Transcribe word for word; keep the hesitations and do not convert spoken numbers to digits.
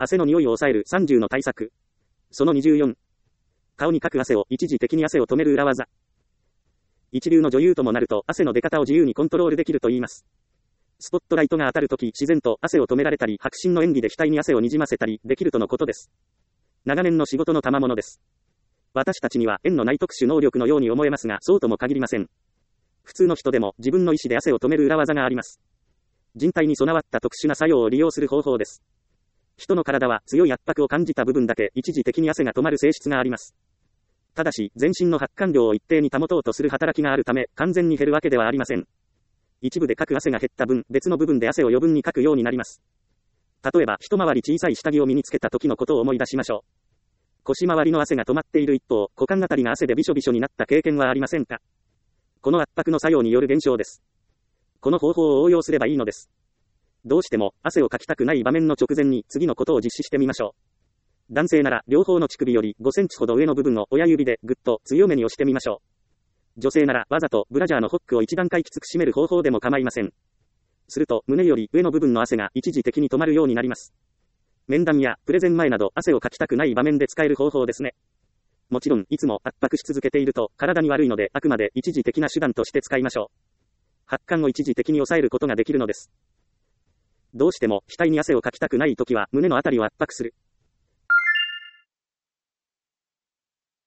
汗の匂いを抑えるさんじゅうの対策。そのにじゅうよん。顔にかく汗を一時的に汗を止める裏技。一流の女優ともなると汗の出方を自由にコントロールできると言います。スポットライトが当たるとき自然と汗を止められたり、迫真の演技で額に汗をにじませたりできるとのことです。長年の仕事の賜物です。私たちには縁のない特殊能力のように思えますが、そうとも限りません。普通の人でも自分の意思で汗を止める裏技があります。人体に備わった特殊な作用を利用する方法です。人の体は強い圧迫を感じた部分だけ一時的に汗が止まる性質があります。ただし、全身の発汗量を一定に保とうとする働きがあるため、完全に減るわけではありません。一部でかく汗が減った分、別の部分で汗を余分にかくようになります。例えば、一回り小さい下着を身につけた時のことを思い出しましょう。腰回りの汗が止まっている一方、股間あたりが汗でびしょびしょになった経験はありませんか？この圧迫の作用による現象です。この方法を応用すればいいのです。どうしても汗をかきたくない場面の直前に次のことを実施してみましょう。男性なら両方の乳首よりごセンチほど上の部分を親指でぐっと強めに押してみましょう。女性ならわざとブラジャーのホックを一段階きつく締める方法でも構いません。すると胸より上の部分の汗が一時的に止まるようになります。面談やプレゼン前など汗をかきたくない場面で使える方法ですね。もちろんいつも圧迫し続けていると体に悪いので、あくまで一時的な手段として使いましょう。発汗を一時的に抑えることができるのです。どうしても額に汗をかきたくないときは胸のあたりを圧迫する。